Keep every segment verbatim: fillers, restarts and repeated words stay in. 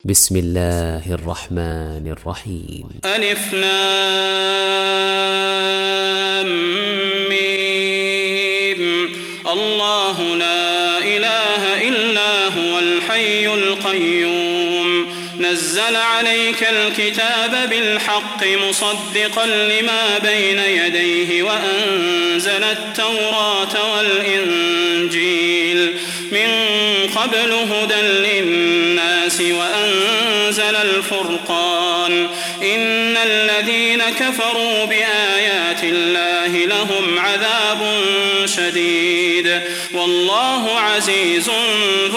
بسم الله الرحمن الرحيم. ألف لام ميم. الله لا إله إلا هو الحي القيوم نزل عليك الكتاب بالحق مصدقا لما بين يديه وأنزل التوراة والإنجيل من قبل هدى للناس وأنزل الفرقان إن الذين كفروا بآيات الله لهم عذاب شديد والله عزيز ذو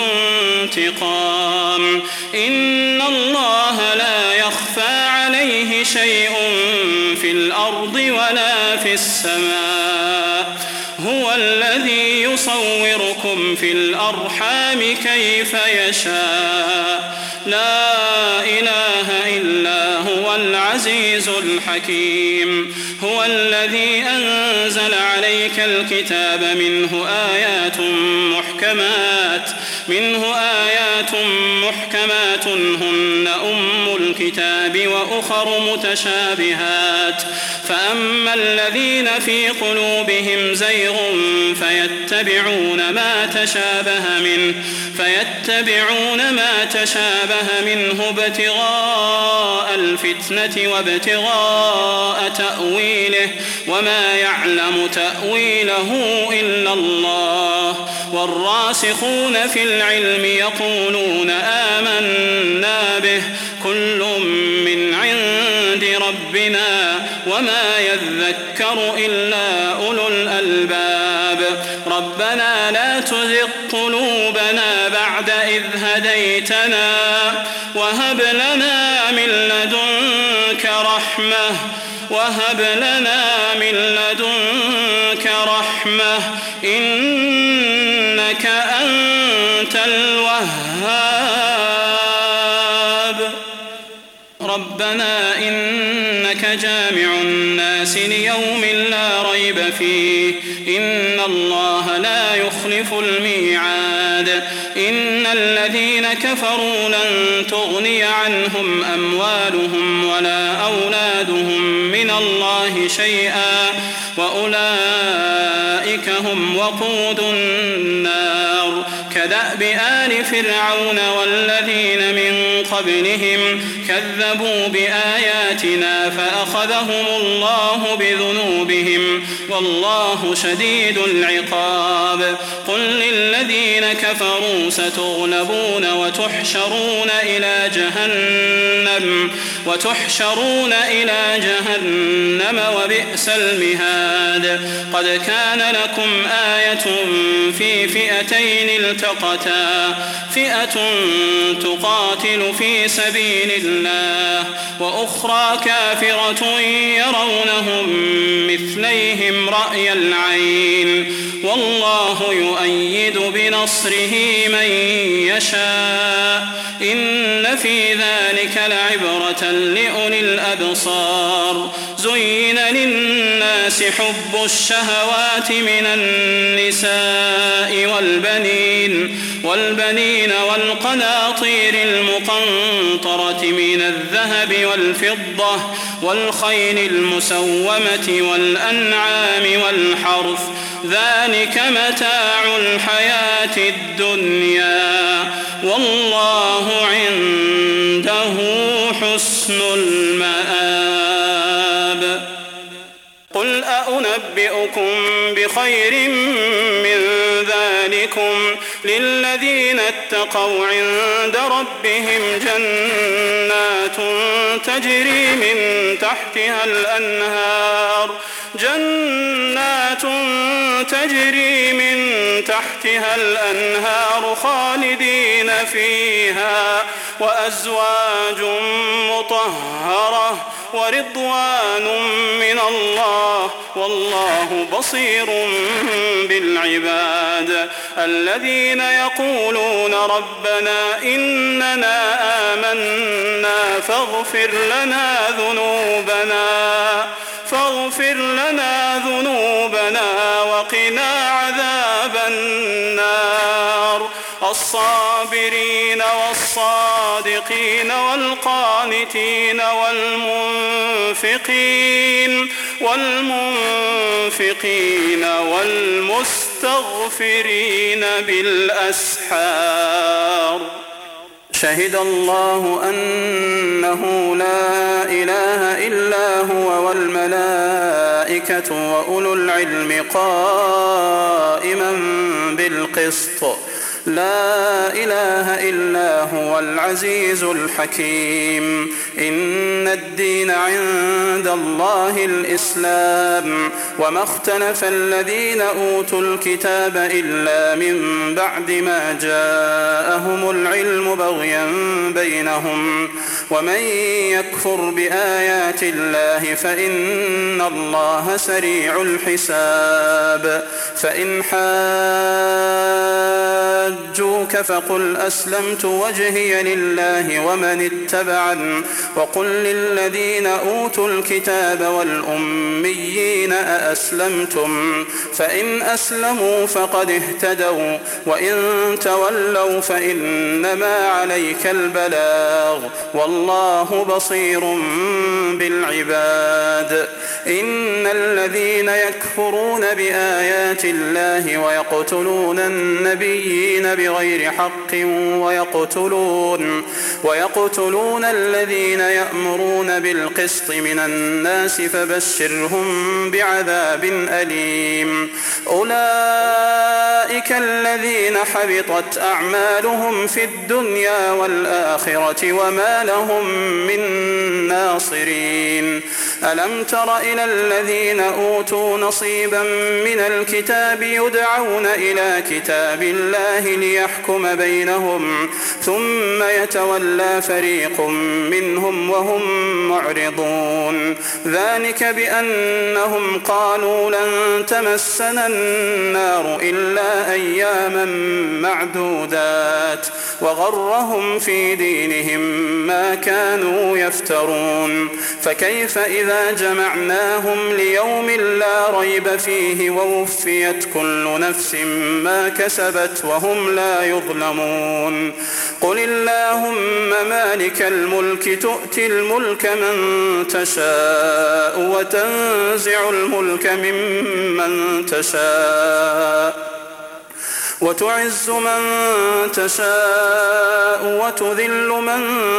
انتقام إن الله لا يخفى عليه شيء في الأرض ولا في السماء هو الذي يصوركم في الأرحام كيف يشاء لا إله إلا هو العزيز الحكيم هو الذي أنزل عليك الكتاب منه آيات محكمات منه آيات محكمات هن أم الكتاب وأخر متشابهات فأما الذين في قلوبهم زيغ فيتبعون ما تشابه منه فيتبعون ما تشابه منه ابتغاء الفتنة وابتغاء تأويله وما يعلم تأويله إلا الله والراسخون في العلم يقولون آمنا به كل من عند ربنا وما يذكر إلا أولو الألباب ربنا لا تزغ قلوبنا بعد إذ هديتنا وهب لنا من لدنك رحمة وهب لنا من لدنك رحمة إنك أنت الوهاب ربنا إنك جامع الناس ليوم لا ريب فيه إن الله لا يخلف الميعاد إن الذين كفروا لن تغني عنهم أموالهم ولا أولادهم من الله شيئا وأولئك هم وقود النار كدأب آل فرعون والذين من قبلهم كذبوا بآياتنا فأخذهم الله بذنوبهم والله شديد العقاب قل للذين كفروا ستغلبون وتحشرون إلى جهنم وتحشرون إلى جهنم وبئس المهاد قد كان لكم آية في فئتين التقتا فئة تقاتل في سبيل الله وأخرى كافرة يرونهم مثليهم رأي العين والله يؤيد بنصره من يشاء إن في ذلك لعبرة لأولي الأبصار زين للناس حب الشهوات من النساء والبنين والبنين والقناطير المقنطرة من الذهب والفضة والخيل المسومة والأنعام والحرث ذلك متاع الحياة الدنيا والله عنده حسن المآب قل أنبئكم بخير من ذلكم للذين اتقوا عند ربهم جنات تجري من تحتها الأنهار جنات تجري من تحتها الأنهار خالدين فيها وأزواج مطهرة ورضوان من الله والله بصير بالعباد الذين يقولون ربنا إننا آمنا فاغفر لنا ذنوبنا فاغفر لنا ذنوبنا وقنا عذاب النار والصابرين والصادقين والقانتين والمنفقين والمنفقين والمستغفرين بالأسحار. شهد الله أنه لا إله إلا هو والملائكة وأولو العلم قائما بالقسط لا إله إلا هو العزيز الحكيم. إن الدين عند الله الإسلام وما اختلف الذين أوتوا الكتاب إلا من بعد ما جاءهم العلم بغيا بينهم ومن يكفر بآيات الله فإن الله سريع الحساب. فإن حاجوك فقل أسلمت وجهي لله ومن اتبعني وقل للذين أوتوا الكتاب والأميين أأسلمتم فإن أسلموا فقد اهتدوا وإن تولوا فإنما عليك البلاغ والله بصير بالعباد. إن الذين يكفرون بآيات الله ويقتلون النبيين بغير حق ويقتلون, ويقتلون الذين يأمرون بالقسط من الناس فبشرهم بعذاب أليم. أولئك الذين حبطت أعمالهم في الدنيا والآخرة وما لهم من ناصرين. ألم تر إلى الذين أوتوا نصيبا من الكتاب يدعون إلى كتاب الله ليحكم بينهم ثم يتولى فريق منهم وهم معرضون. ذلك بأنهم قالوا لن تمسنا النار إلا أياما معدودات وغرهم في دينهم ما كانوا يفترون. فكيف إذا جمعناهم ليوم لا ريب فيه ووفيت كل نفس ما كسبت وهم لا يظلمون. قل اللهم مالك الملك تؤتي الملك من تشاء وتنزع الملك ممن تشاء وتعز من تشاء وتذل من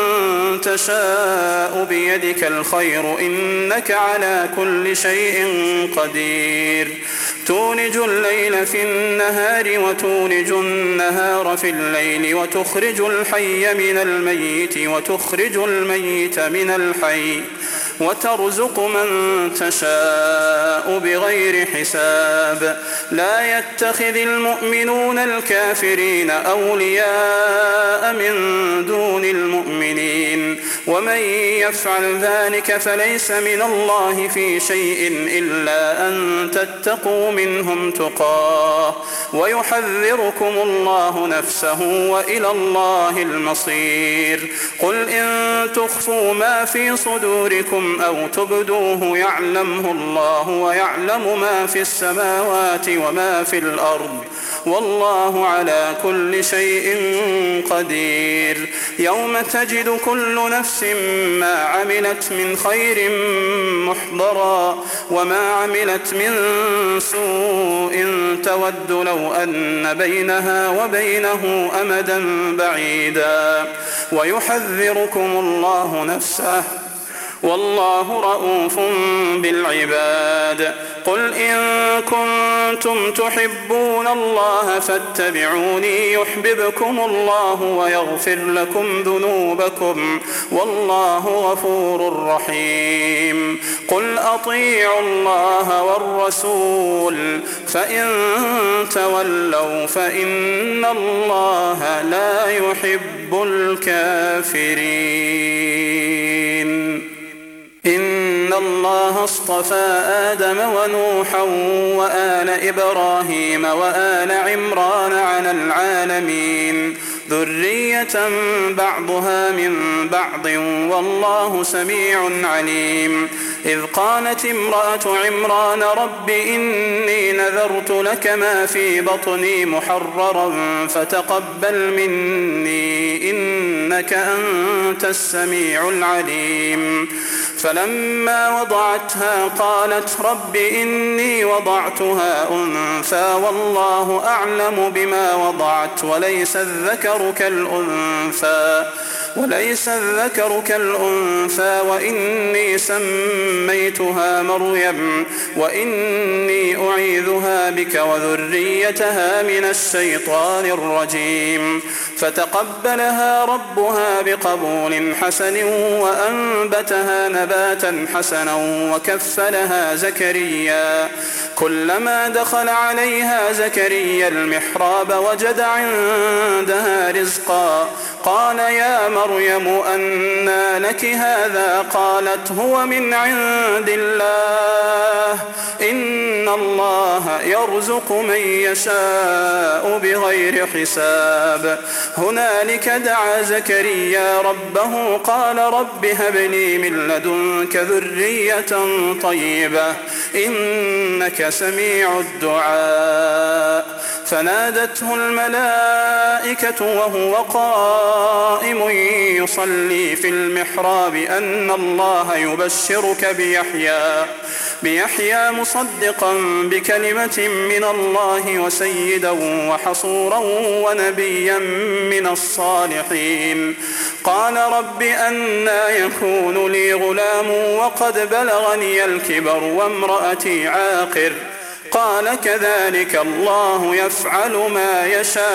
تشاء بيدك الخير إنك على كل شيء قدير. تولج الليل في النهار وتولج النهار في الليل وتخرج الحي من الميت وتخرج الميت من الحي وترزق من تشاء بغير حساب. لا يتخذ المؤمنون الكافرين أولياء من دون المؤمنين ومن يفعل ذلك فليس من الله في شيء إلا أن تتقوا منهم تقاه ويحذركم الله نفسه وإلى الله المصير. قل إن تخفوا ما في صدوركم أو تبدوه يعلمه الله ويعلم ما في السماوات وما في الأرض والله على كل شيء قدير. يوم تجد كل نفس ما عملت من خير محضرا وما عملت من سوء تود لو أن بينها وبينه أمدا بعيدا ويحذركم الله نفسه والله رؤوف بالعباد. قل إن كنتم تحبون الله فاتبعوني يحببكم الله ويغفر لكم ذنوبكم والله غفور رحيم. قل أطيعوا الله والرسول فإن تولوا فإن الله لا يحب الكافرين. إن الله اصطفى آدم ونوحا وآل إبراهيم وآل عمران على العالمين ذرية بعضها من بعض والله سميع عليم. إذ قالت امرأة عمران رب إني نذرت لك ما في بطني محررا فتقبل مني إنك أنت السميع العليم فلما وضعتها قالت رب إني وضعتها أنثى والله أعلم بما وضعت وليس الذكر كالأنثى وليس الذكر كالأنثى وإني سميتها مريم وإني أعيذها بك وذريتها من الشيطان الرجيم فتقبلها ربها بقبول حسن وأنبتها نباتا حسنا وكفلها زكريا كلما دخل عليها زكريا المحراب وجد عندها رزقا قال يا مريم أنى لك هذا قالت هو من عند الله إن الله يرزق من يشاء بغير حساب هنالك دعا زكريا ربه قال رب هب لي من لدنك ذرية طيبة إنك سميع الدعاء فنادته الملائكة وهو قائم يصلي في المحراب أن الله يبشرك بيحيى بيحيى مصدقا بكلمة من الله وسيدا وحصورا ونبيا من الصالحين قال رب أنى يكون لي غلام وقد بلغني الكبر وامرأتي عاقر قال كذلك الله يفعل ما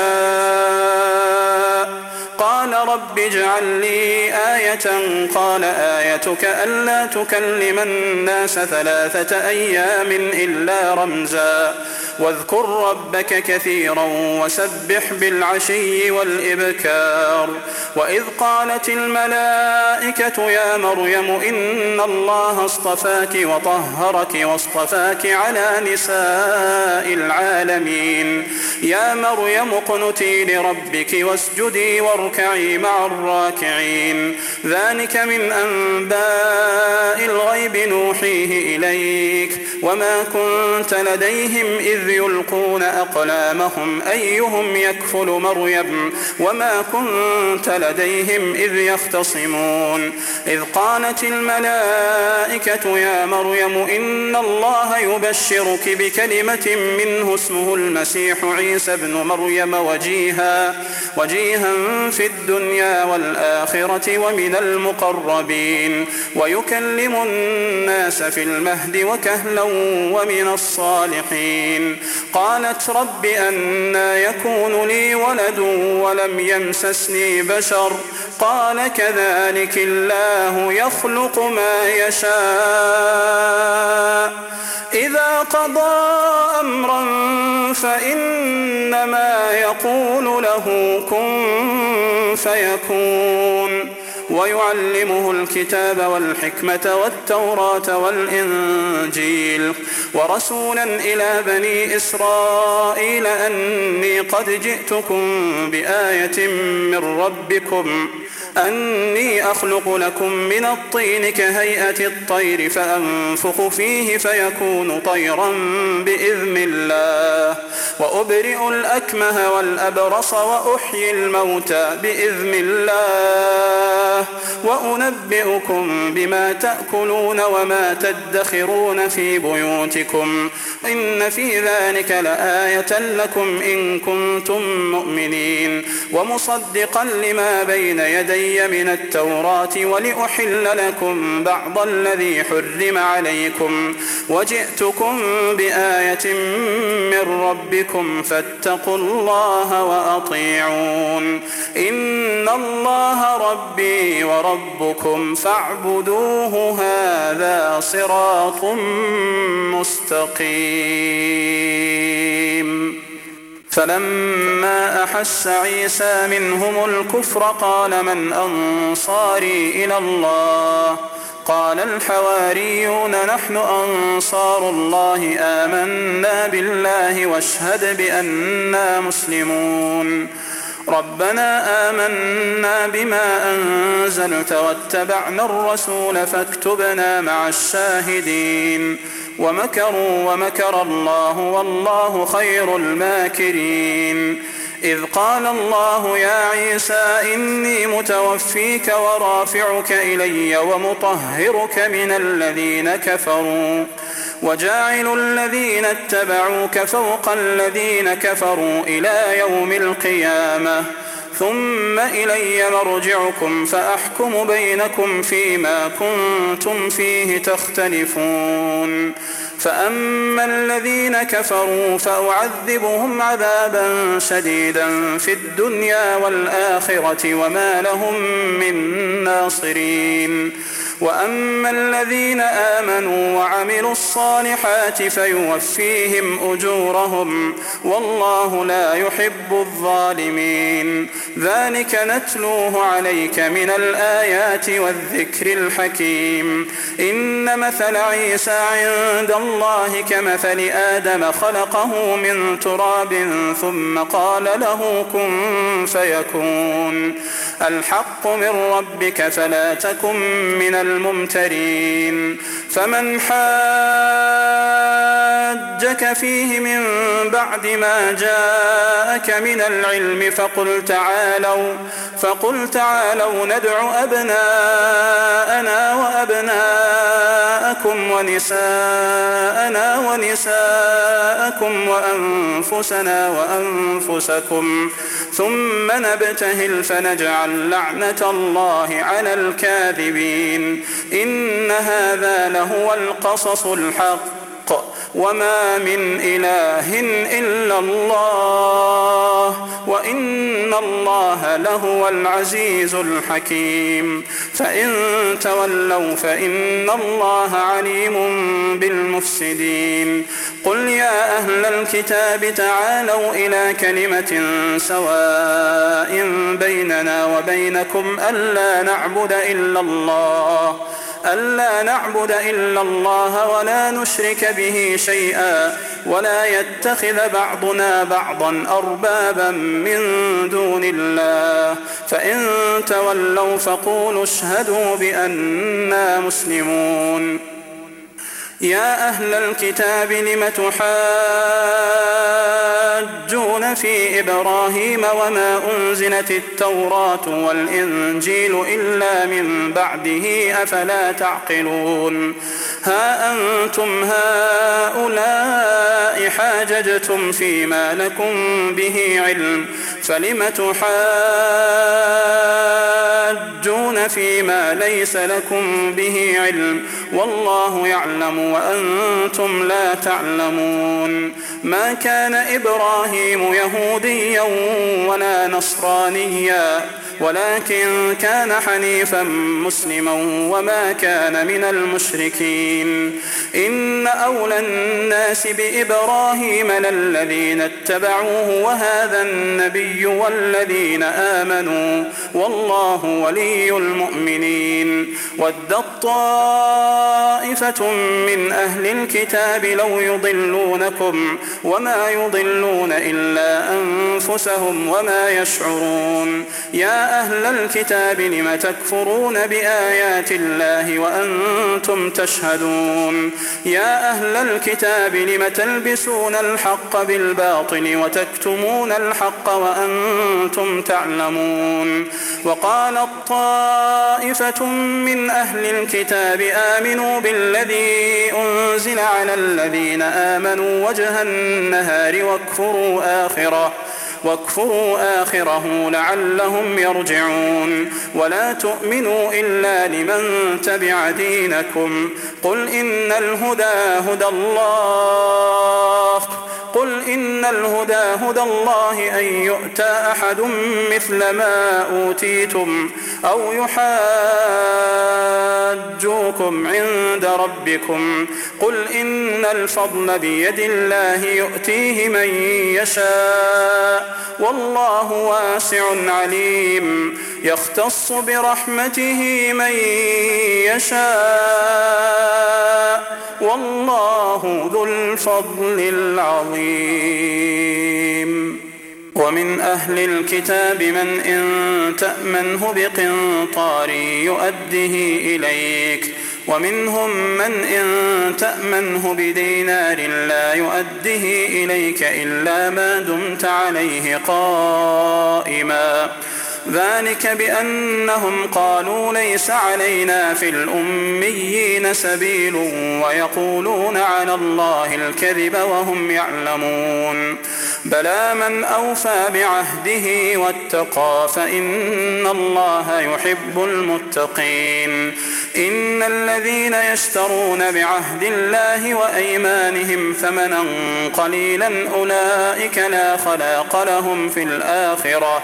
يشاء قال رب اجعل لي آية قال آيتك ألا تكلم الناس ثلاثة أيام إلا رمزا واذكر ربك كثيرا وسبح بالعشي والإبكار وإذ قالت الملائكة يا مريم إن الله اصطفاك وطهرك واصطفاك على نساء العالمين يا مريم اقنتي لربك واسجدي واركعي مع الراكعين ذلك من أنباء الغيب نوحيه إليك وما كنت لديهم إذ يلقون أقلامهم أيهم يكفل مريم وما كنت لديهم إذ يختصمون إذ قالت الملائكة يا مريم إن الله يبشرك بكلمة منه اسمه المسيح عيسى ابن مريم وجيها وجيها في الدنيا والآخرة ومن المقربين ويكلم الناس في المهد وكهلا ومن الصالحين قالت رب أنى يكون لي ولد ولم يمسسني بشر قال كذلك الله يخلق ما يشاء إذا قضى أمرا فإنما يقول له كن فيكون ويعلمه الكتاب والحكمة والتوراة والإنجيل ورسولا إلى بني إسرائيل أني قد جئتكم بآية من ربكم أني أخلق لكم من الطين كهيئة الطير فأنفخ فيه فيكون طيرا بإذن الله وأبرئ الأكمه والأبرص وأحيي الموتى بإذن الله وأنبئكم بما تأكلون وما تدخرون في بيوتكم إن في ذلك لآية لكم إن كنتم مؤمنين ومصدقا لما بين يدي من التوراة ولأحل لكم بعض الذي حرم عليكم وجئتكم بآية من ربكم فاتقوا الله وأطيعون إن الله ربي وربكم فاعبدوه هذا صراط مستقيم فلما أحس عيسى منهم الكفر قال من أنصاري إلى الله قال الحواريون نحن أنصار الله آمنا بالله واشهد بأننا مسلمون ربنا آمنا بما أنزلت واتبعنا الرسول فاكتبنا مع الشاهدين ومكروا ومكر الله والله خير الماكرين إذ قال الله يا عيسى إني متوفيك ورافعك إلي ومطهرك من الذين كفروا وجاعل الذين اتبعوك فوق الذين كفروا إلى يوم القيامة ثم إلي مرجعكم فأحكم بينكم فيما كنتم فيه تختلفون فأما الذين كفروا فأعذبهم عذابا شديدا في الدنيا والآخرة وما لهم من ناصرين وأما الذين آمنوا وعملوا الصالحات فيوفيهم أجورهم والله لا يحب الظالمين ذلك نتلوه عليك من الآيات والذكر الحكيم إن مثل عيسى عند الله كمثل آدم خلقه من تراب ثم قال له كن فيكون الحق من ربك فلا تكن من الممترين فمن حاجك فيه من بعد ما جاءك من العلم فقل تعالوا فقل تعالوا ندع أبناءنا وأبناءكم ونساءنا ونساءكم وأنفسنا وأنفسكم ثم نبتهل فنجعل لعنة الله على الكاذبين إن هذا لهو القصص الحق وما من إله إلا الله وإن الله لهو العزيز الحكيم فإن تولوا فإن الله عليم بالمفسدين قل يا أهل الكتاب تعالوا إلى كلمة سواء بيننا وبينكم ألا نعبد إلا الله ألا نعبد إلا الله ولا نشرك به شيئا ولا يتخذ بعضنا بعضا أربابا من دون الله فإن تولوا فقولوا اشهدوا بأننا مسلمون يا أهل الكتاب لم تحاجون في إبراهيم وما أنزلت التوراة والإنجيل إلا من بعده أفلا تعقلون ها أنتم هؤلاء حاججتم فيما لكم به علم فلم تحاجون فيما ليس لكم به علم والله يعلم وأنتم لا تعلمون ما كان إبراهيم يهوديا ولا نصرانيا ولكن كان حنيفا مسلما وما كان من المشركين إن أولى الناس بإبراهيم للذين اتبعوه وهذا النبي والذين آمنوا والله ولي المؤمنين ود طائفة من أهل الكتاب لو يضلونكم وما يضلون إلا أنفسهم وما يشعرون يا أهل الكتاب لم تكفرون بآيات الله وأنتم تشهدون يا أهل الكتاب لم تلبسون الحق بالباطل وتكتمون الحق وأنتم تعلمون وقالت طائفة من أهل الكتاب آمنوا بالذي أنزل على الذين آمنوا وجه النهار واكفروا آخره واكفروا آخره لعلهم يرجعون ولا تؤمنوا إلا لمن تبع دينكم قل إن الهدى هدى الله قل إن الهدى هدى الله أن يؤتى أحد مثل ما أوتيتم أو يحاجوكم عند ربكم قل إن الفضل بيد الله يؤتيه من يشاء والله واسع عليم يختص برحمته من يشاء والله ذو الفضل العظيم ومن أهل الكتاب من إن تأمنه بقنطار يؤده إليك ومنهم من إن تأمنه بدينار لا يؤده إليك إلا ما دمت عليه قائما ذلك بأنهم قالوا ليس علينا في الأميين سبيل ويقولون على الله الكذب وهم يعلمون بلى من أوفى بعهده واتقى فإن الله يحب المتقين إن الذين يشترون بعهد الله وأيمانهم ثمنا قليلا أولئك لا خلاق لهم في الآخرة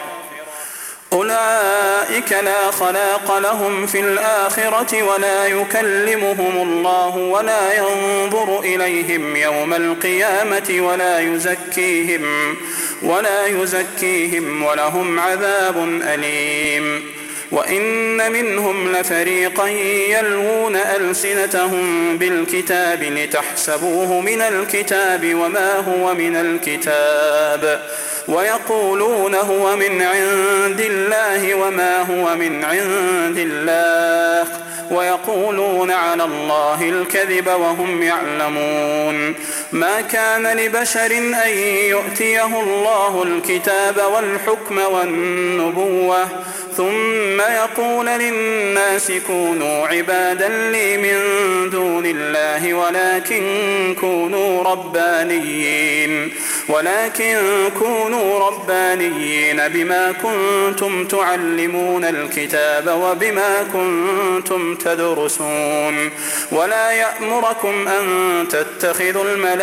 أولئك لا خلاق لهم في الآخرة ولا يكلمهم الله ولا ينظر إليهم يوم القيامة ولا يزكيهم ولا يزكيهم ولهم عذاب أليم وإن منهم لفريقا يلوون ألسنتهم بالكتاب لتحسبوه من الكتاب وما هو من الكتاب ويقولون هو من عند الله وما هو من عند الله ويقولون على الله الكذب وهم يعلمون ما كان لبشر أن يؤتيه الله الكتاب والحكم والنبوة ثم يقول للناس كونوا عبادا لي من دون الله ولكن كونوا ربانيين ولكن كونوا ربانيين بما كنتم تعلمون الكتاب وبما كنتم تدرسون ولا يأمركم أن تتخذوا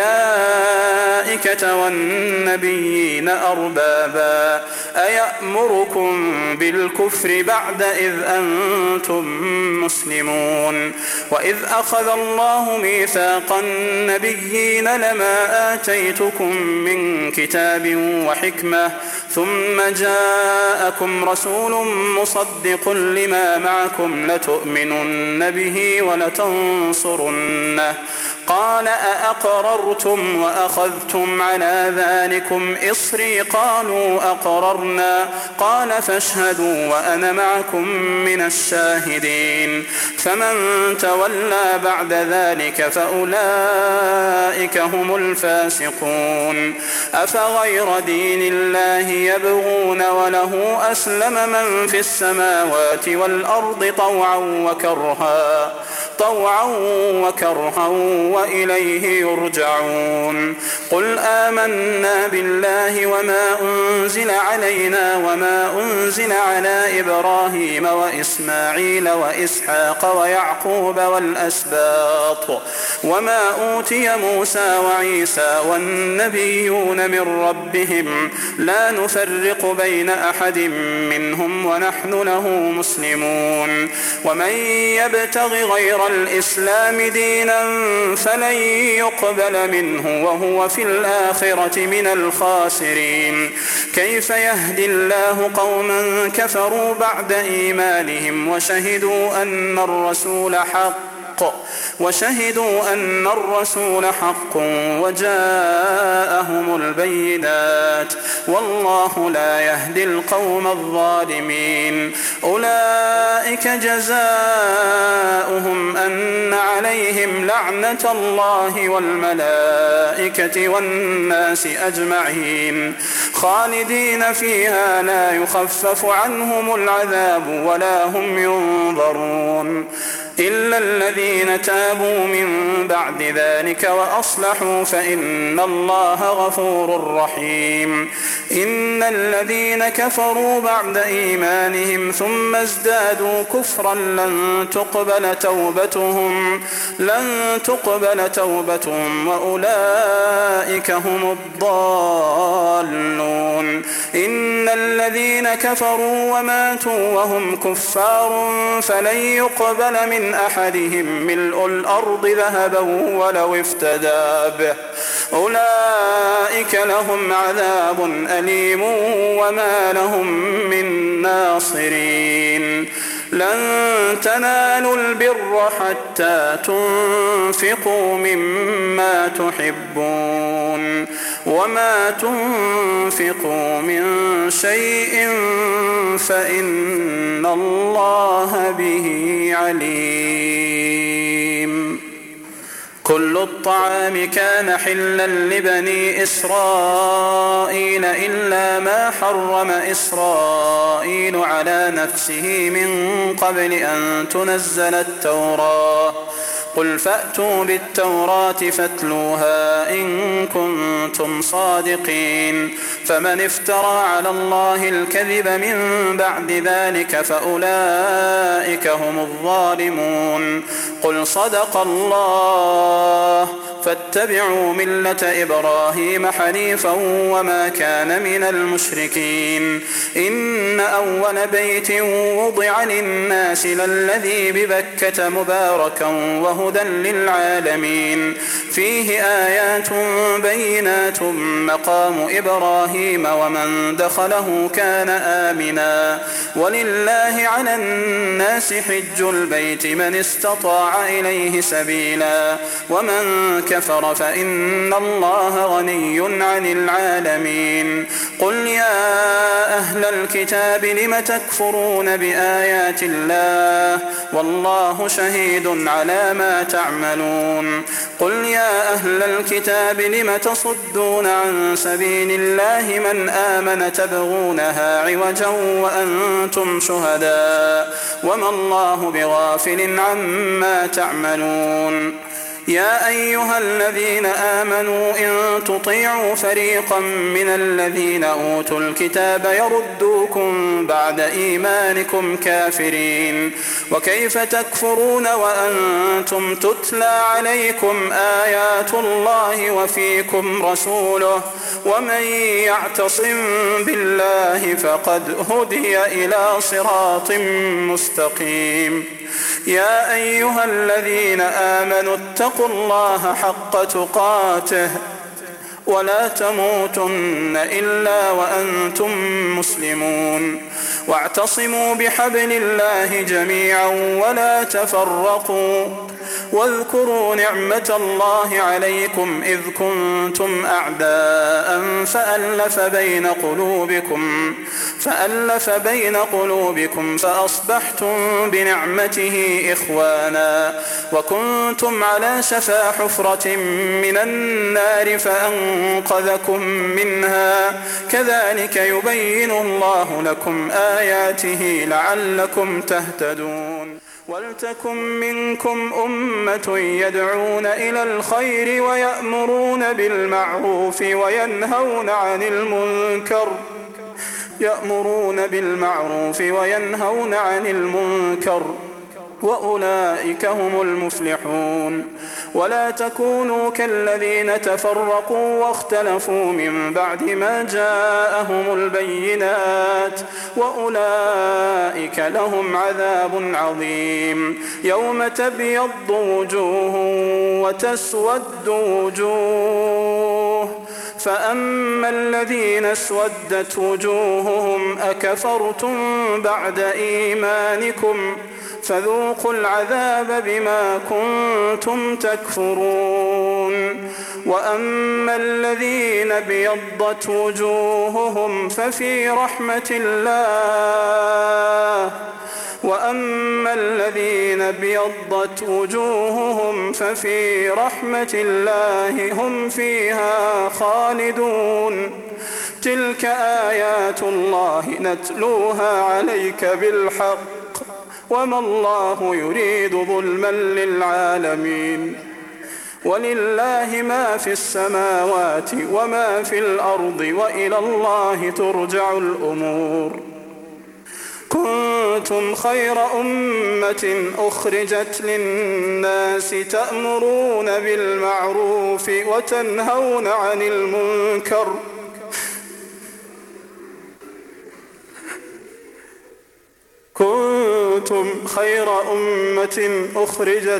الملائكة والنبيين أربابا أيأمركم بالكفر بعد إذ أنتم مسلمون وإذ أخذ الله ميثاق النبيين لما آتيتكم من كتاب وحكمة ثم جاءكم رسول مصدق لما معكم لتؤمنن به ولتنصرنه قال أأقررتم وأخذتم على ذلكم إصري قالوا أقررنا قال فاشهدوا وأنا معكم من الشاهدين فمن تولى بعد ذلك فأولئك هم الفاسقون أفغير دين الله يبغون وله أسلم من في السماوات والأرض طوعا وكرها طوعا وكرها وإليه يرجعون قل آمنا بالله وما أنزل علينا وما أنزل على إبراهيم وإسماعيل وإسحاق ويعقوب والأسباط وما أوتي موسى وعيسى والنبيون من ربهم لا نفرق بين أحد منهم ونحن له مسلمون ومن يبتغ غير الإسلام دينا فلن يقبل منه وهو في الآخرة من الخاسرين كيف يهدي الله قوما كفروا بعد إيمانهم وشهدوا أن الرسول حق وشهدوا أن الرسول حق وجاءهم البينات والله لا يهدي القوم الظالمين أولئك جزاؤهم أن عليهم لعنة الله والملائكة والناس أجمعين خالدين فيها لا يخفف عنهم العذاب ولا هم ينظرون إلا الذين تابوا من بعد ذلك وأصلحوا فإن الله غفور رحيم إن الذين كفروا بعد إيمانهم ثم ازدادوا كفرا لن تقبل توبتهم لن تقبل توبتهم وأولئك هم الضالون إن الذين كفروا وماتوا وهم كفار فلن يقبل من أحدهم ملء الأرض ذهبا ولو افتدى به أولئك لهم عذاب أليم وما لهم من ناصرين لن تنالوا البر حتى تنفقوا مما تحبون وما تنفقوا من شيء فإن الله به عليم. كل الطعام كان حلا لبني إسرائيل إلا ما حرم إسرائيل على نفسه من قبل أن تنزل التوراة. قل فأتوا بالتوراة فاتلوها إن كنتم صادقين. فمن افترى على الله الكذب من بعد ذلك فأولئك هم الظالمون. قل صدق الله فاتبعوا ملة إبراهيم حنيفا وما كان من المشركين. إن أول بيت وضع للناس للذي ببكة مباركا وهدى للعالمين. فيه آيات بينات مقام إبراهيم ومن دخله كان آمنا. ولله على الناس حج البيت من استطاع إليه سبيلا ومن كفر فإن الله غني عن العالمين. قل يا أهل الكتاب لم تكفرون بآيات الله والله شهيد على ما تعملون. قل يا أهل الكتاب لم تصدون عن سبيل الله من آمن تبغونها عوجا وأنتم شهداء وما الله بغافل عما تعملون. يا أيها الذين آمنوا إن تطيعوا فريقا من الذين أوتوا الكتاب يردوكم بعد إيمانكم كافرين. وكيف تكفرون وأنتم تتلى عليكم آيات الله وفيكم رسوله ومن يعتصم بالله فقد هدي إلى صراط مستقيم. يا أيها الذين آمنوا اتقوا الله حق تقاته ولا تموتن إلا وأنتم مسلمون. واعتصموا بحبل الله جميعا ولا تفرقوا. واذكروا نعمة الله عليكم إذ كنتم أعداء فألف بين قلوبكم فألف بين قلوبكم فأصبحتم بنعمته إخوانا وكنتم على شفا حفرة من النار فأنقذكم منها. كذلك يبين الله لكم آياته لعلكم تهتدون. ولتكن منكم أمة يدعون إلى الخير ويأمرون بالمعروف وينهون عن المنكر يأمرون بالمعروف وينهون عن المنكر وأولئك هم المفلحون. ولا تكونوا كالذين تفرقوا واختلفوا من بعد ما جاءهم البينات وأولئك لهم عذاب عظيم. يوم تبيض وجوه وتسود وجوه فأما الذين اسودت وجوههم أكفرتم بعد إيمانكم فذوقوا العذاب بما كنتم تكفرون. وأما الذين ابيضت وجوههم ففي رحمة الله وأما الذين ابيضت وجوههم ففي رحمة الله هم فيها خالدون. تلك آيات الله نتلوها عليك بالحق وما الله يريد ظلما للعالمين. ولله ما في السماوات وما في الأرض وإلى الله ترجع الأمور. كنتم خير أمة أخرجت للناس تأمرون بالمعروف وتنهون عن المنكر كنتم خير أمة أخرجت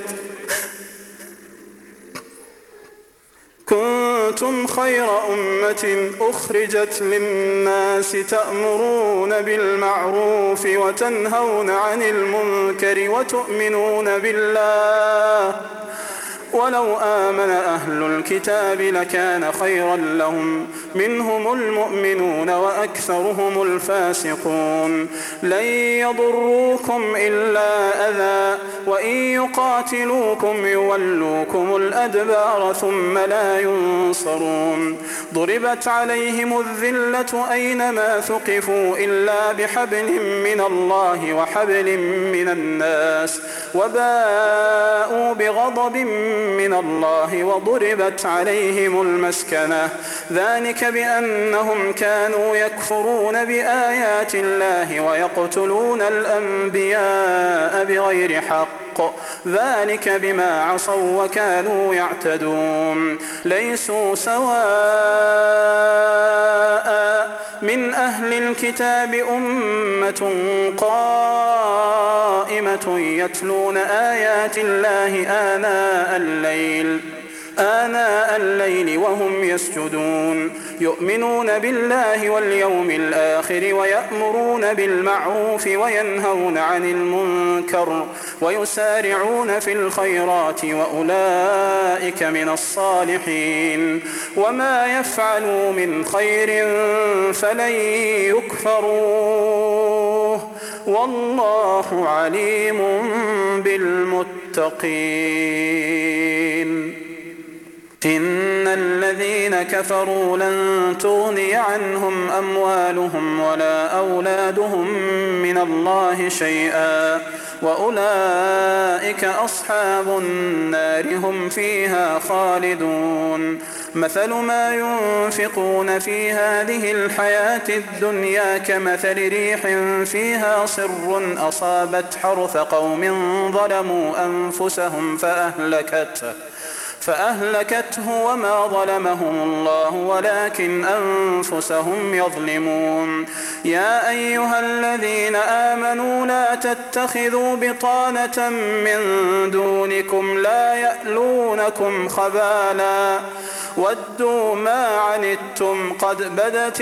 كنتم خير أمة أخرجت للناس تأمرون بالمعروف وتنهون عن المنكر وتؤمنون بالله ولو آمن أهل الكتاب لكان خيرا لهم منهم المؤمنون وأكثرهم الفاسقون لن يضروكم إلا أذى وإن يقاتلوكم يولوكم الأدبار ثم لا ينصرون ضربت عليهم الذلة أينما ثقفوا إلا بحبل من الله وحبل من الناس وباءوا بغضب من الله وضربت عليهم المسكنة ذلك بأنهم كانوا يكفرون بآيات الله ويقتلون الأنبياء بغير حق ذلك بما عصوا وكانوا يعتدون ليسوا سواء من أهل الكتاب أمة قائمة يتلون آيات الله آناء الليل آناء الليل وهم يسجدون يؤمنون بالله واليوم الآخر ويأمرون بالمعروف وينهون عن المنكر ويسارعون في الخيرات وأولئك من الصالحين وما يفعلوا من خير فلن يكفروه والله عليم بالمتقين إن الذين كفروا لن تغني عنهم أموالهم ولا أولادهم من الله شيئا وأولئك أصحاب النار هم فيها خالدون مثل ما ينفقون في هذه الحياة الدنيا كمثل ريح فيها صر أصابت حرث قوم ظلموا أنفسهم فأهلكته فأهلكته وما ظلمهم الله ولكن أنفسهم يظلمون يا أيها الذين آمنوا لا تتخذوا بطانة من دونكم لا يألونكم خبالا ودوا ما عنتم قد بدت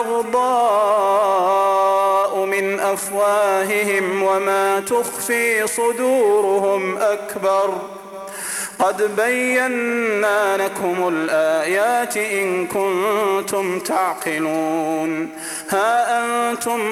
البغضاء من أفواههم وما تخفي صدورهم أكبر قد بينا لكم الآيات إن كنتم تعقلون ها أنتم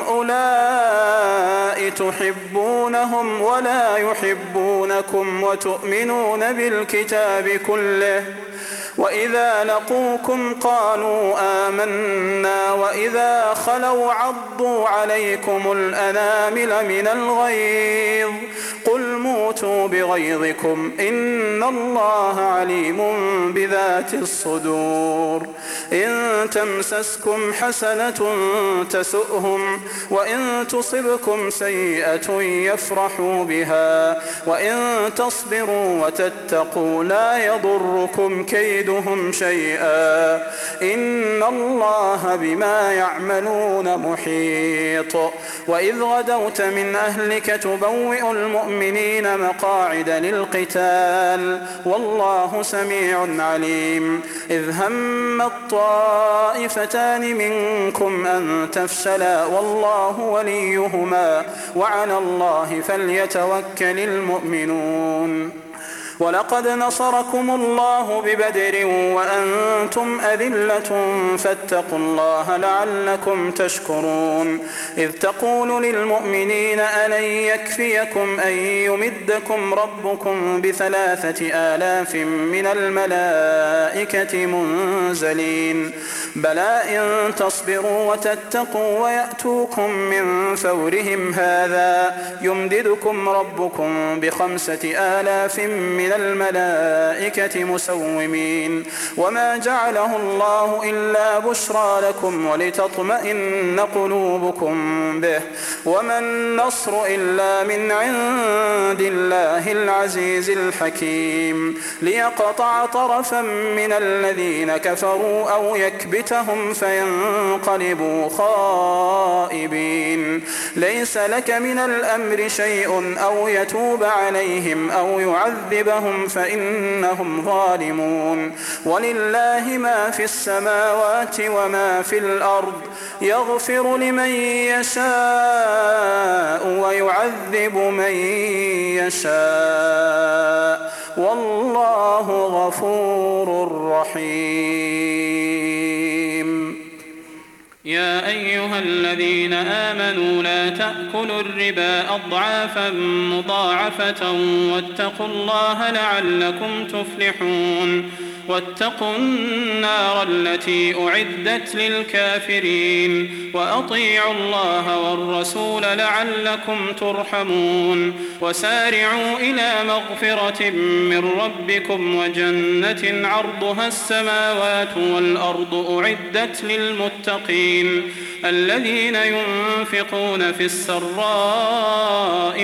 أولئك تحبونهم ولا يحبونكم وتؤمنون بالكتاب كله وإذا لقوكم قالوا آمنا وإذا خلوا عضوا عليكم الأنامل من الغيظ قل موتوا بغيظكم إن الله عليم بذات الصدور إن تمسسكم حسنة تسؤهم وإن تصبكم سيئة يفرحوا بها وإن تصبروا وتتقوا لا يضركم كيدهم شيئا إن الله بما يعملون محيط وإذ غدوت من أهلك تبوئ المؤمنين مقاعد للقتال والله سميع عليم إذ هم الطائفتان منكم أن تفشلا والله وليهما وعلى الله فليتوكل المؤمنون ولقد نصركم الله ببدر وأنتم أذلة فاتقوا الله لعلكم تشكرون إذ تقول للمؤمنين ألن يكفيكم أن يمدكم ربكم بثلاثة آلاف من الملائكة منزلين بلى إن تصبروا وتتقوا ويأتوكم من فورهم هذا يمددكم ربكم بخمسة آلاف من الملائكة مسومين وما جعله الله إلا بشرى لكم ولتطمئن قلوبكم به وما النصر إلا من عند الله العزيز الحكيم ليقطع طرفا من الذين كفروا أو يكبتهم فينقلبوا خائبين ليس لك من الأمر شيء أو يتوب عليهم أو يعذبهم فإنهم ظالمون ولله ما في السماوات وما في الأرض يغفر لمن يشاء ويعذب من يشاء والله غفور رحيم. يا أيها الذين آمنوا لا تأكلوا الربا أضعافا مضاعفة واتقوا الله لعلكم تفلحون. واتقوا النار التي أعدت للكافرين وأطيعوا الله والرسول لعلكم ترحمون. وسارعوا إلى مغفرة من ربكم وجنة عرضها السماوات والأرض أعدت للمتقين الذين ينفقون في السراء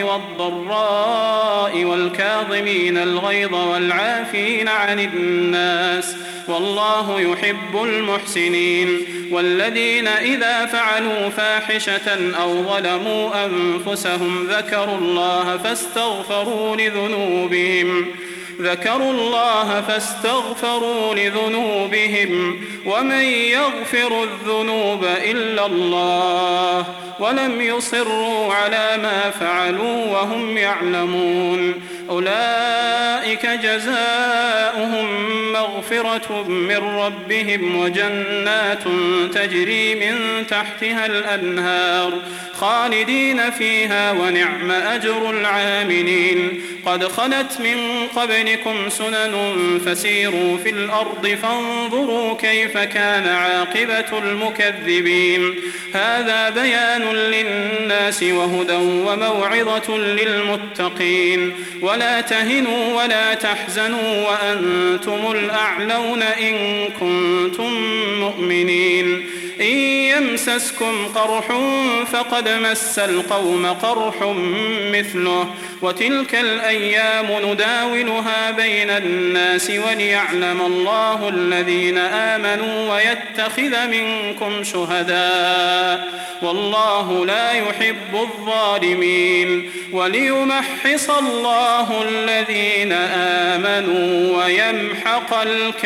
والضراء والكاظمين الغيظ والعافين عن الناس والله يحب المحسنين. والذين إذا فعلوا فاحشة أو ظلموا أنفسهم ذكروا الله فاستغفروا لذنوبهم ذكروا الله فاستغفروا لذنوبهم ومن يغفر الذنوب إلا الله ولم يصروا على ما فعلوا وهم يعلمون أولئك جزاؤهم مغفرة من ربهم وجنات تجري من تحتها الأنهار خالدين فيها ونعم أجر العاملين. قد خلت من قبلكم سنن فسيروا في الأرض فانظروا كيف كان عاقبة المكذبين. هذا بيان للناس وهدى وموعظة للمتقين. ولا تهنوا ولا تحزنوا وأنتم الأعلون إن كنتم مؤمنين. إن يمسسكم قرح فقد مس القوم قرح مثله وتلك الأيام نداولها بين الناس وليعلم الله الذين آمنوا ويتخذ منكم شهداء والله لا يحب الظالمين. وليمحص الله الذين آمنوا ويمحق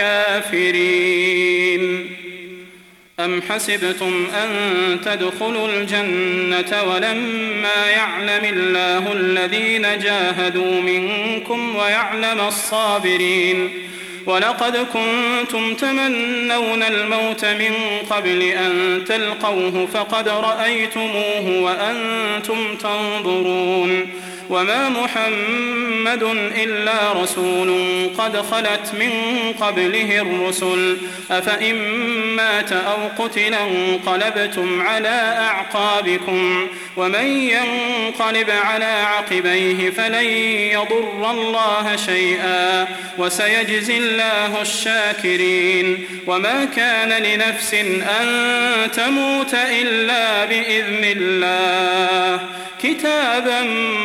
الكافرين. أم حسبتم أن تدخلوا الجنة ولما يعلم الله الذين جاهدوا منكم ويعلم الصابرين. ولقد كنتم تمنون الموت من قبل أن تلقوه فقد رأيتموه وأنتم تنظرون. وما محمد إلا رسول قد خلت من قبله الرسل أفإن مات أو قتل انقلبتم على أعقابكم ومن ينقلب على عقبيه فلن يضر الله شيئا وسيجزي الله الشاكرين. وما كان لنفس أن تموت إلا بإذن الله كتابا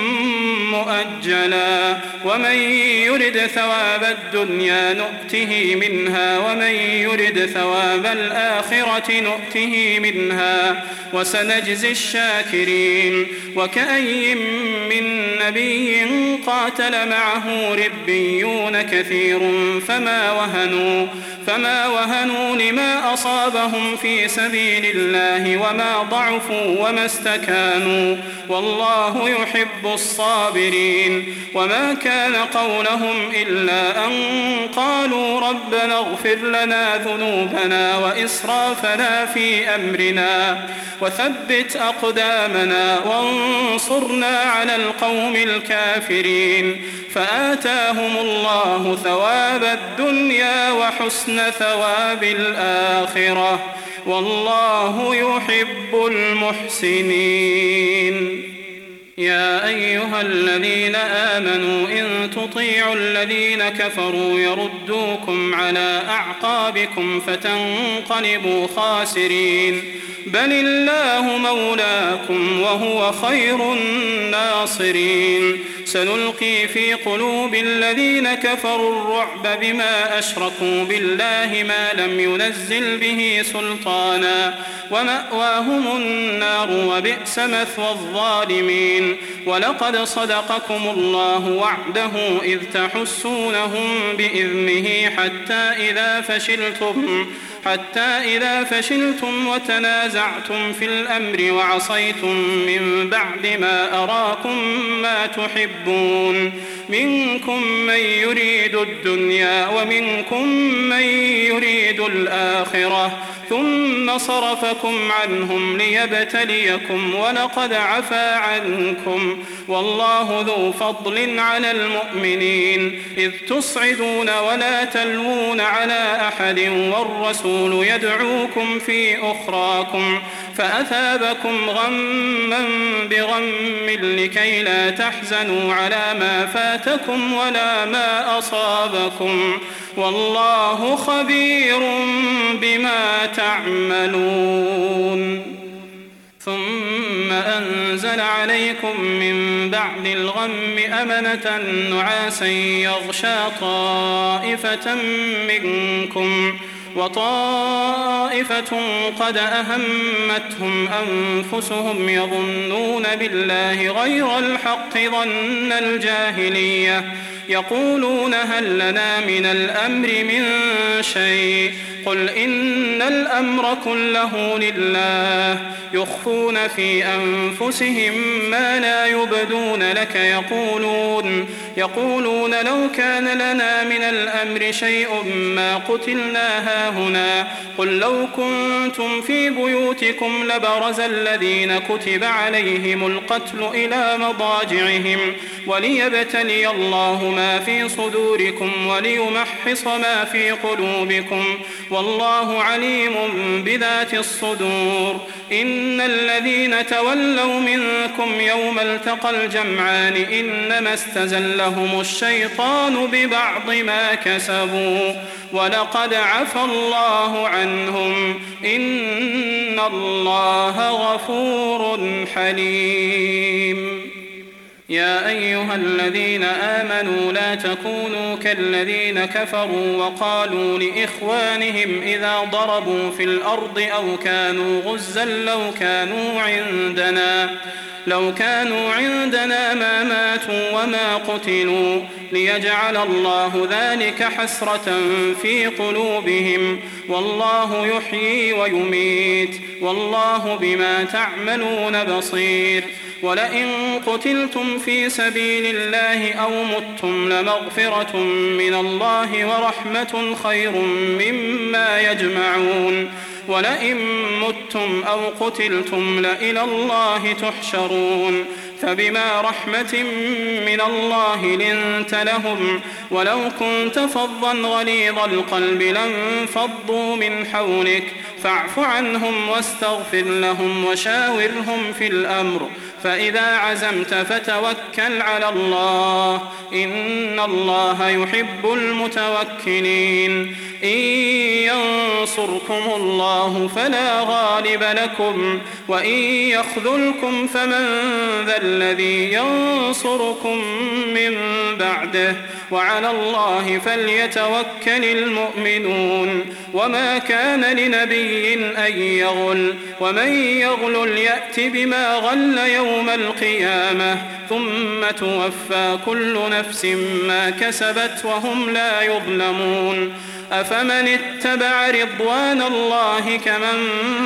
مؤجلا. ومن يرد ثواب الدنيا نؤته منها ومن يرد ثواب الآخرة نؤته منها وسنجزي الشاكرين. وكأي من نبي قاتل معه ربيون كثير فما وهنوا فما وهنوا لما أصابهم في سبيل الله وما ضعفوا وما استكانوا والله يحب الصابرين. وما كان قولهم إلا أن قالوا ربنا اغفر لنا ذنوبنا وإسرافنا في أمرنا وثبت أقدامنا وانصرنا على القوم الكافرين. فآتاهم الله ثواب الدنيا وحسن ثواب الآخرة والله يحب المحسنين. يا أيها الذين آمنوا إن تطيعوا الذين كفروا يردوكم على أعقابكم فتنقلبوا خاسرين بل الله مولاكم وهو خير الناصرين. سنلقي في قلوب الذين كفروا الرعب بما أشركوا بالله ما لم ينزل به سلطانا ومأواهم النار وبئس مثوى الظالمين. ولقد صدقكم الله وعده إذ تحسونهم بإذنه حتى إذا فشلتم حتى إذا فشلتم وتنازعتم في الأمر وعصيتم من بعد ما أراكم ما تحبون منكم من يريد الدنيا ومنكم من يريد الآخرة ثم صرفكم عنهم ليبتليكم ولقد عفا عنكم والله ذو فضل على المؤمنين إذ تصعدون ولا تلوون على أحد والرسول يدعوكم في أخراكم فأثابكم غما بغم لكي لا تحزنوا على ما فاتكم ولا ما أصابكم والله خبير بما تعملون ثم أنزل عليكم من بعد الغم أمنة نعاسا يغشى طائفة منكم وطائفة قد أهمتهم أنفسهم يظنون بالله غير الحق ظن الجاهلية يقولون هل لنا من الأمر من شيء قل إن الأمر كله لله يخفون في أنفسهم ما لا يبدون لك يقولون يقولون لو كان لنا من الأمر شيء ما قتلنا هاهنا قل لو كنتم في بيوتكم لبرز الذين كتب عليهم القتل إلى مضاجعهم وليبتلي الله ما في صدوركم وليمحص ما في قلوبكم والله عليم بذات الصدور إن الذين تولوا منكم يوم التقى الجمعان إنما استزلهم الشيطان ببعض ما كسبوا ولقد عفى الله عنهم إن الله غفور حليم يا أيها الذين آمنوا لا تكونوا كالذين كفروا وقالوا لإخوانهم إذا ضربوا في الأرض أو كانوا غزا لو كانوا عندنا لو كانوا عندنا ما ماتوا وما قتلوا ليجعل الله ذلك حسرة في قلوبهم والله يحيي ويميت والله بما تعملون بصير ولئن قتلتم في سبيل الله أو متم لمغفرة من الله ورحمة خير مما يجمعون ولئن متم أو قتلتم لإلى الله تحشرون فبما رحمة من الله لنت لهم ولو كنت فظا غليظ القلب لانفضوا من حولك فاعف عنهم واستغفر لهم وشاورهم في الأمر فإذا عزمت فتوكل على الله إن الله يحب المتوكلين إن ينصركم الله فلا غالب لكم وإن يخذلكم فمن ذا الذي ينصركم من بعده وعلى الله فليتوكل المؤمنون وما كان لنبي أن يغل ومن يغل يأت بما غل يوم القيامة ثم توفى كل نفس ما كسبت وهم لا يظلمون أفمن اتبع رضوان الله كمن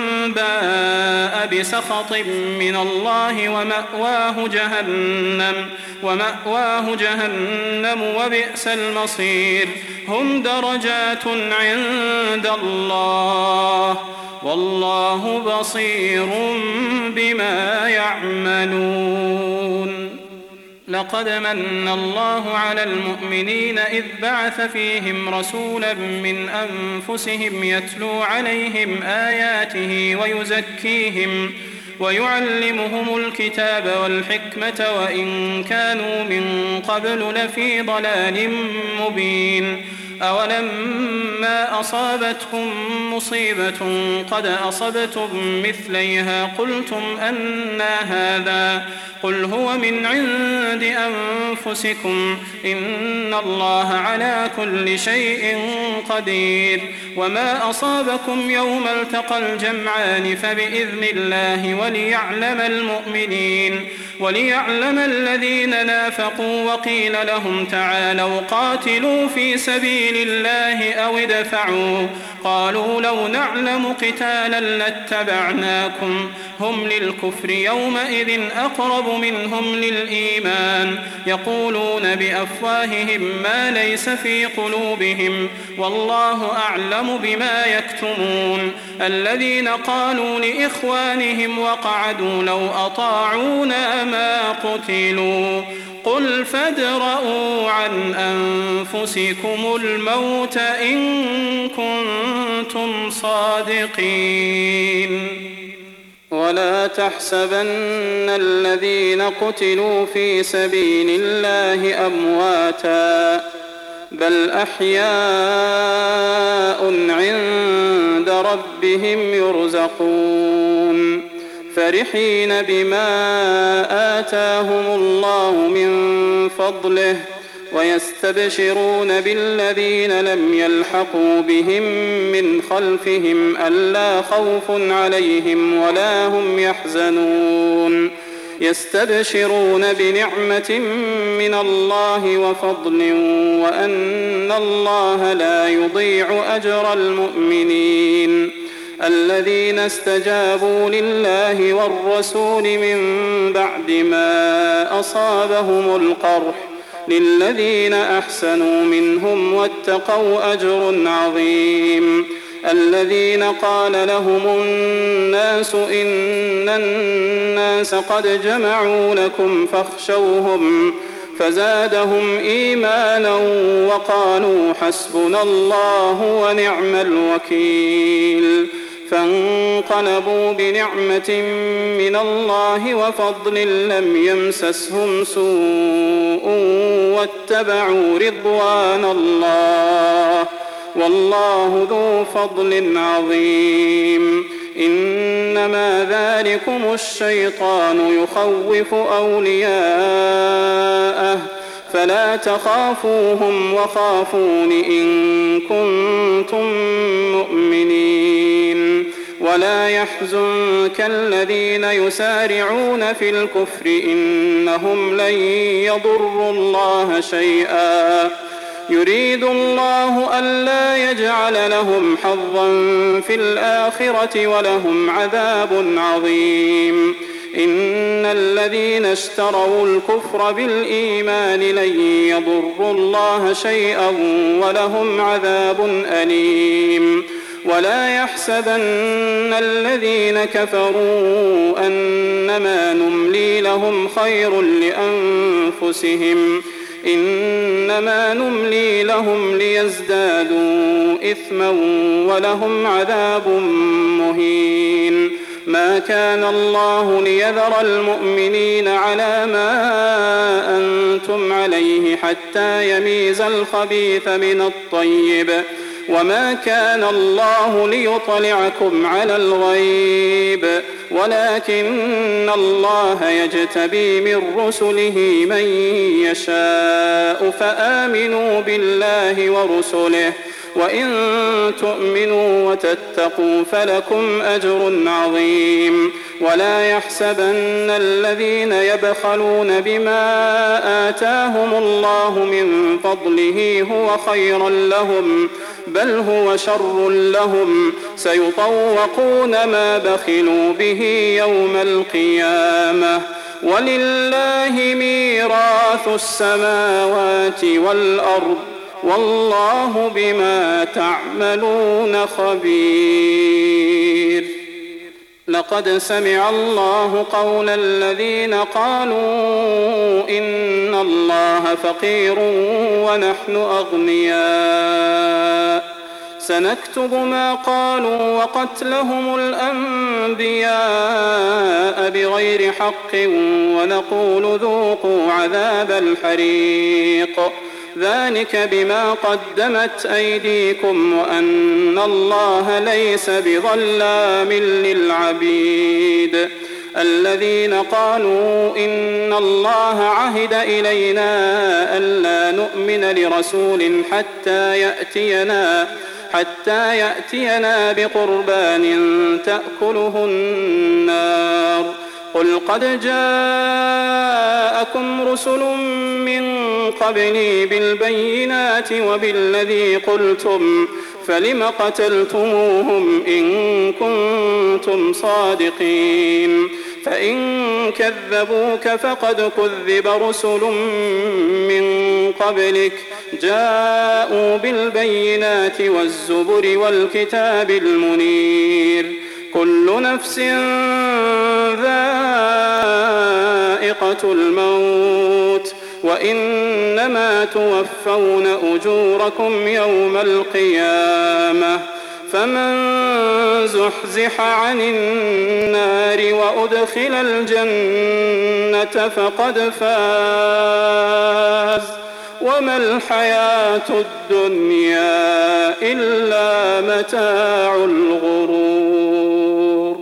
باء بسخط من الله ومأواه جهنم ومأواه جهنم وبئس المصير هم درجات عند الله والله بصير بما يعملون لقد من الله على المؤمنين إذ بعث فيهم رسولا من أنفسهم يتلو عليهم آياته ويزكيهم ويعلمهم الكتاب والحكمة وإن كانوا من قبل لفي ضلال مبين أولما أصابتكم مصيبة قد أصبتم مثليها قلتم أنى هذا قل هو من عند أنفسكم إن الله على كل شيء قدير وما أصابكم يوم التقى الجمعان فبإذن الله وليعلم المؤمنين وليعلم الذين نافقوا وقيل لهم تعالوا قاتلوا في سبيل الله أو ادفعوا قالوا لو نعلم قتالا لاتبعناكم هم للكفر يومئذ أقرب منهم للإيمان يقولون بأفواههم ما ليس في قلوبهم والله أعلم بما يكتمون الذين قالوا لإخوانهم وقعدوا لو أطاعونا ما قتلوا قل فادرءوا عن أنفسكم الموت إن كنتم صادقين ولا تحسبن الذين قتلوا في سبيل الله أمواتا بل أحياء عند ربهم يرزقون فرحين بما آتاهم الله من فضله ويستبشرون بالذين لم يلحقوا بهم من خلفهم ألا خوف عليهم ولا هم يحزنون يستبشرون بنعمة من الله وفضل وأن الله لا يضيع أجر المؤمنين الذين استجابوا لله والرسول من بعد ما أصابهم القرح للذين أحسنوا منهم واتقوا أجر عظيم الذين قال لهم الناس إن الناس قد جمعوا لكم فاخشوهم فزادهم إيمانا وقالوا حسبنا الله ونعم الوكيل فانقلبوا بنعمة من الله وفضل لم يمسسهم سوء واتبعوا رضوان الله والله ذو فضل عظيم إنما ذلكم الشيطان يخوف أولياءه فلا تخافوهم وخافون إن كنتم مؤمنين ولا يحزنك الذين يسارعون في الكفر إنهم لن يضروا الله شيئا يريد الله ألا يجعل لهم حظا في الآخرة ولهم عذاب عظيم إن الذين اشتروا الكفر بالإيمان لن يضروا الله شيئا ولهم عذاب أليم ولا يحسبن الذين كفروا أنما نملي لهم خير لأنفسهم إنما نملي لهم ليزدادوا إثما ولهم عذاب مهين ما كان الله ليذر المؤمنين على ما أنتم عليه حتى يميز الخبيث من الطيب وما كان الله ليطلعكم على الغيب ولكن الله يجتبي من رسله من يشاء فآمنوا بالله ورسله وإن تؤمنوا وتتقوا فلكم أجر عظيم ولا يحسبن الذين يبخلون بما آتاهم الله من فضله هو خيرا لهم بل هو شر لهم سيطوقون ما بخلوا به يوم القيامة ولله ميراث السماوات والأرض والله بما تعملون خبير لقد سمع الله قول الذين قالوا إن الله فقير ونحن أغنياء سنكتب ما قالوا وقتلهم الأنبياء بغير حق ونقول ذوقوا عذاب الحريق ذلك بما قدمت أيديكم وأن الله ليس بظلام للعبيد الذين قالوا إن الله عهد إلينا ألا نؤمن لرسول حتى يأتينا حتى يأتينا بقربان تأكله النار قل قد جاءكم رسل من قبلي بالبينات وبالذي قلتم فلم قتلتموهم إن كنتم صادقين فإن كذبوك فقد كذب رسل من قبلك جاءوا بالبينات والزبر والكتاب المنير كل نفس ذائقة الموت وإنما توفون أجوركم يوم القيامة فمن زحزح عن النار وأدخل الجنة فقد فاز وما الحياة الدنيا إلا متاع الغرور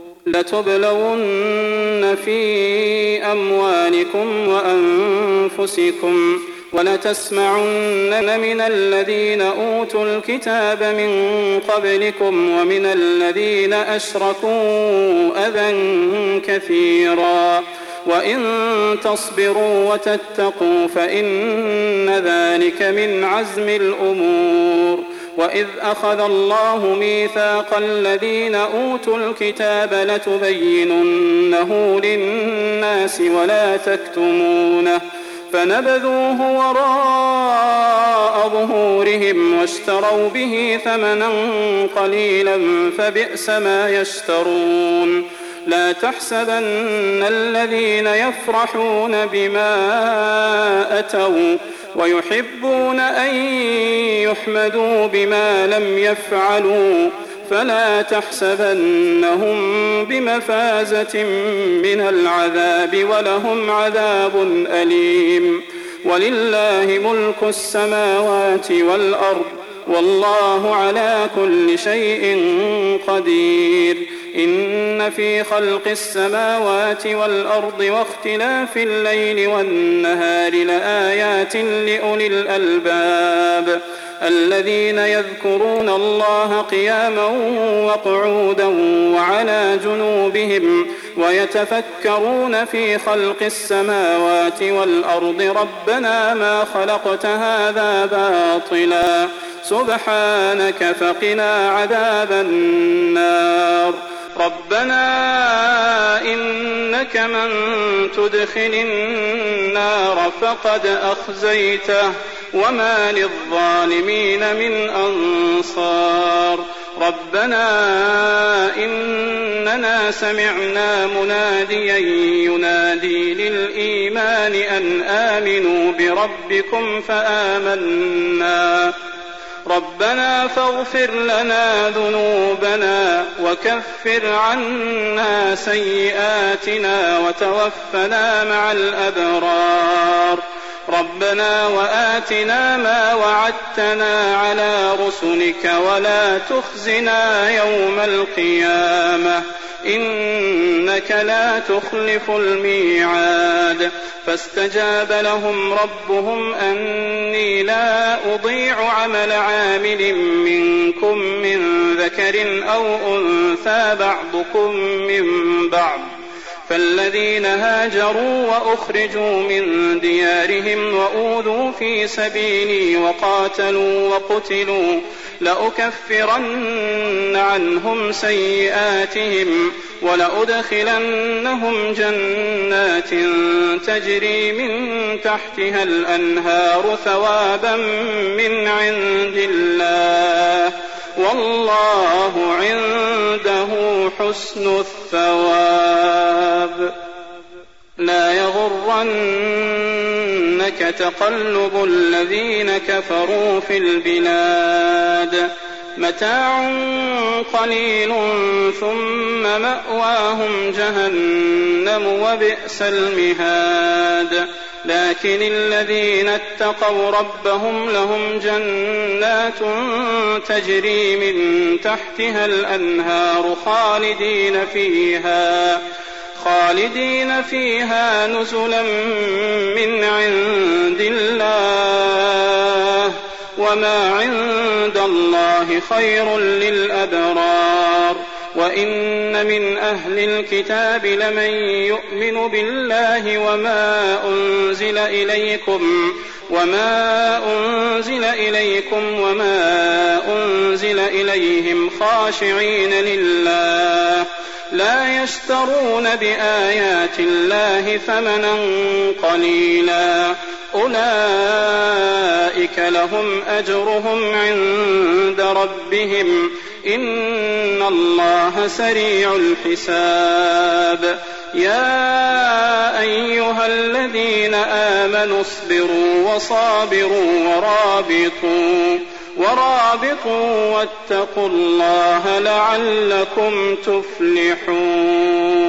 لتبلون في أموالكم وأنفسكم ولتسمعن من الذين أوتوا الكتاب من قبلكم ومن الذين أشركوا أذى كثيرا وإن تصبروا وتتقوا فإن ذلك من عزم الأمور وإذ أخذ الله ميثاق الذين أوتوا الكتاب لتبيننه للناس ولا تكتمونه فنبذوه وراء ظهورهم واشتروا به ثمنا قليلا فبئس ما يشترون لا تحسبن الذين يفرحون بما أتوا ويحبون أن يحمدوا بما لم يفعلوا فلا تحسبنهم بمفازة من العذاب ولهم عذاب أليم ولله ملك السماوات والأرض والله على كل شيء قدير إن في خلق السماوات والأرض واختلاف الليل والنهار لآيات لأولي الألباب الذين يذكرون الله قياما وقعودا وعلى جنوبهم ويتفكرون في خلق السماوات والأرض ربنا ما خلقت هذا باطلا سبحانك فقنا عذاب النار ربنا إنك من تدخل النار فقد أخزيته وما للظالمين من أنصار ربنا إننا سمعنا مناديا ينادي للإيمان أن آمنوا بربكم فآمنا ربنا فاغفر لنا ذنوبنا وكفر عنا سيئاتنا وتوفنا مع الأبرار ربنا وآتنا ما وعدتنا على رسلك ولا تخزنا يوم القيامة إنك لا تخلف الميعاد فاستجاب لهم ربهم أني لا أضيع عمل عامل منكم من ذكر أو أنثى بعضكم من بعض فالذين هاجروا وأخرجوا من ديارهم وأوذوا في سبيلي وقاتلوا وقتلوا لأكفرن عنهم سيئاتهم ولأدخلنهم جنات تجري من تحتها الأنهار ثوابا من عند الله والله عنده حسن الثواب لا يغرنك تقلب الذين كفروا في البلاد متاع قليل ثم مأواهم جهنم وبئس المهاد لكن الذين اتقوا ربهم لهم جنات تجري من تحتها الأنهار خالدين فيها خالدين فيها نزلا من عند الله وما عند الله خير للأبرار وإن من أهل الكتاب لمن يؤمن بالله وما أنزل إليكم وما أنزل إليكم وما أنزل إليهم خاشعين لله لا يشترون بآيات الله ثمنا قليلا أولئك لهم أجرهم عند ربهم إن الله سريع الحساب يا أيها الذين آمنوا اصبروا وصابروا ورابطوا ورابطوا واتقوا الله لعلكم تفلحون.